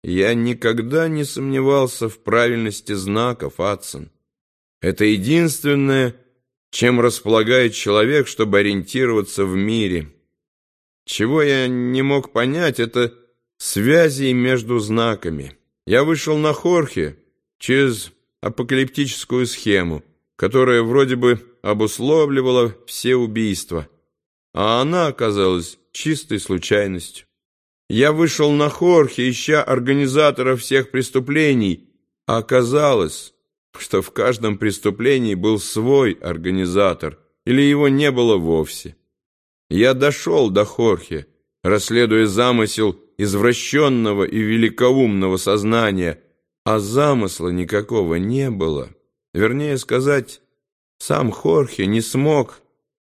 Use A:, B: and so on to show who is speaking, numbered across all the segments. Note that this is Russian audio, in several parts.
A: Я никогда не сомневался в правильности знаков, Атсон. Это единственное, чем располагает человек, чтобы ориентироваться в мире. Чего я не мог понять, это связи между знаками. Я вышел на Хорхе через апокалиптическую схему, которая вроде бы обусловливала все убийства, а она оказалась чистой случайностью. Я вышел на Хорхе, ища организатора всех преступлений, а оказалось, что в каждом преступлении был свой организатор, или его не было вовсе. Я дошел до Хорхе, расследуя замысел извращенного и великоумного сознания, а замысла никакого не было. Вернее сказать, сам Хорхе не смог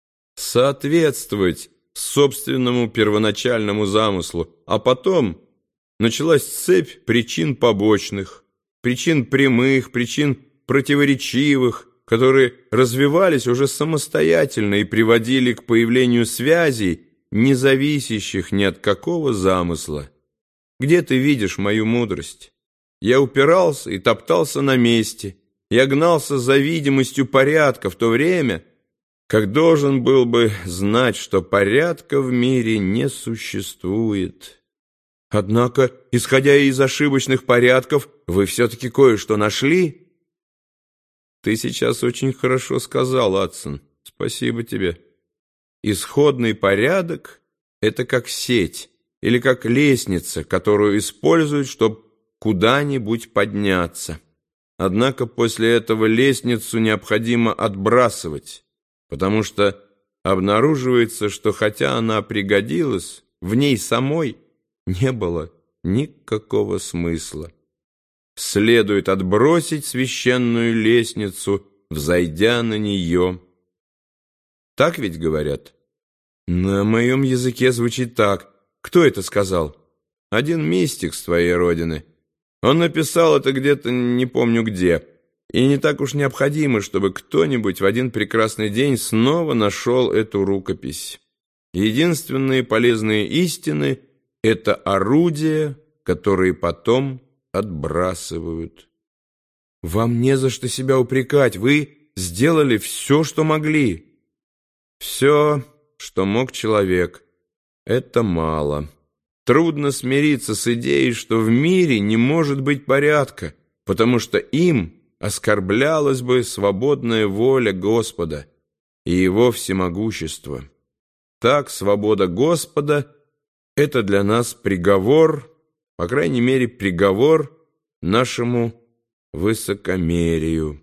A: соответствовать собственному первоначальному замыслу, а потом началась цепь причин побочных, причин прямых, причин противоречивых, которые развивались уже самостоятельно и приводили к появлению связей, не зависящих ни от какого замысла. Где ты видишь мою мудрость? Я упирался и топтался на месте, я гнался за видимостью порядка в то время, как должен был бы знать, что порядка в мире не существует. Однако, исходя из ошибочных порядков, вы все-таки кое-что нашли? Ты сейчас очень хорошо сказал, Атсон. Спасибо тебе. Исходный порядок — это как сеть или как лестница, которую используют, чтобы куда-нибудь подняться. Однако после этого лестницу необходимо отбрасывать, потому что обнаруживается, что хотя она пригодилась, в ней самой не было никакого смысла. Следует отбросить священную лестницу, взойдя на нее. Так ведь говорят? На моем языке звучит так. Кто это сказал? Один мистик с твоей родины. Он написал это где-то не помню где. И не так уж необходимо, чтобы кто-нибудь в один прекрасный день снова нашел эту рукопись. Единственные полезные истины — это орудия, которые потом отбрасывают. Вам не за что себя упрекать, вы сделали все, что могли. Все, что мог человек, это мало. Трудно смириться с идеей, что в мире не может быть порядка, потому что им оскорблялась бы свободная воля Господа и Его всемогущество. Так, свобода Господа — это для нас приговор, по крайней мере, приговор нашему высокомерию.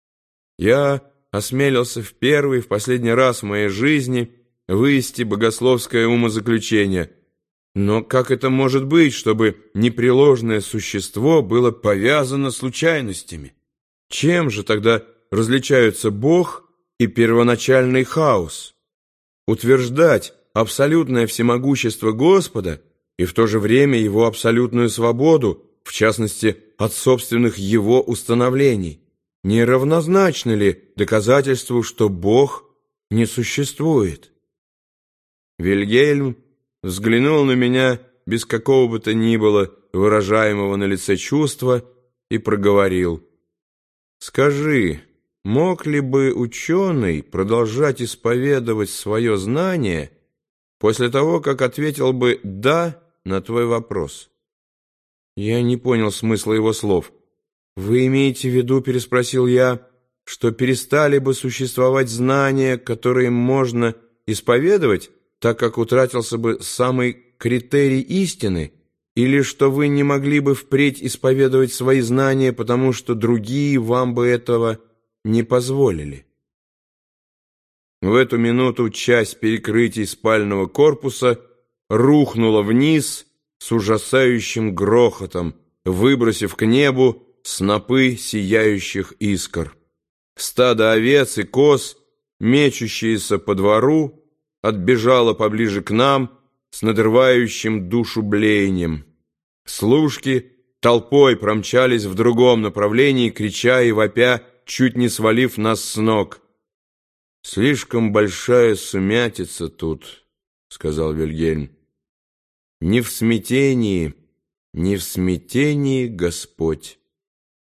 A: Я осмелился в первый и в последний раз в моей жизни вывести богословское умозаключение. Но как это может быть, чтобы непреложное существо было повязано случайностями? Чем же тогда различаются Бог и первоначальный хаос? Утверждать абсолютное всемогущество Господа и в то же время Его абсолютную свободу, в частности, от собственных Его установлений, не равнозначно ли доказательству, что Бог не существует? Вильгельм взглянул на меня без какого бы то ни было выражаемого на лице чувства и проговорил: «Скажи, мог ли бы ученый продолжать исповедовать свое знание после того, как ответил бы «да» на твой вопрос?» Я не понял смысла его слов. «Вы имеете в виду, — переспросил я, — что перестали бы существовать знания, которые можно исповедовать, так как утратился бы самый критерий истины, или что вы не могли бы впредь исповедовать свои знания, потому что другие вам бы этого не позволили?» В эту минуту часть перекрытий спального корпуса рухнула вниз с ужасающим грохотом, выбросив к небу снопы сияющих искр. Стадо овец и коз, мечущиеся по двору, отбежало поближе к нам с надрывающим душу блеянием. Служки толпой промчались в другом направлении, крича и вопя, чуть не свалив нас с ног. «Слишком большая сумятица тут», — сказал Вильгельм. «Ни в смятении, не в смятении Господь.